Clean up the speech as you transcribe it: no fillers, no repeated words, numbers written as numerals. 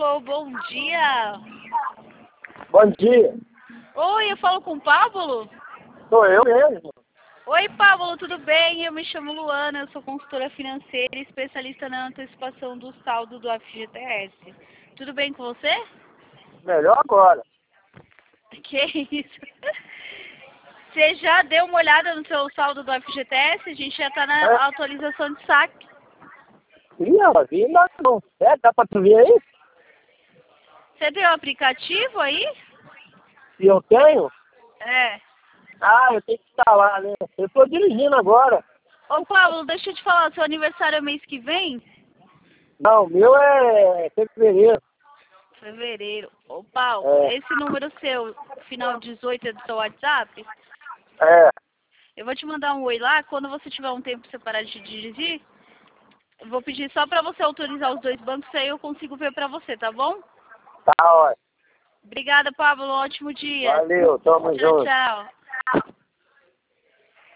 Alô, bom dia. Bom dia. Oi, eu falo com o Pablo? Sou eu mesmo. Oi, Pablo, tudo bem? Eu me chamo Luana, eu sou consultora financeira e especialista na antecipação do saldo do FGTS. Tudo bem com você? Melhor agora. Que isso? Você já deu uma olhada no seu saldo do FGTS? A gente já está na atualização de saque. Ih, ela vi, mas não. Dá pra tu ver aí? Você tem o aplicativo aí? Se eu tenho? É. Ah, eu tenho que instalar, né? Eu tô dirigindo agora. Ô, Pablo, deixa eu te falar, seu aniversário é mês que vem? Não, o meu é fevereiro. Fevereiro. Ô, Paulo, É. esse número seu, final 18, é do seu WhatsApp? É. Eu vou te mandar um oi lá. Quando você tiver um tempo separado de dirigir, eu vou pedir só pra você autorizar os dois bancos, aí eu consigo ver pra você, tá bom? Tá, ó. Obrigada, Pablo. Ótimo dia. Valeu, tamo Tchau, junto. tchau.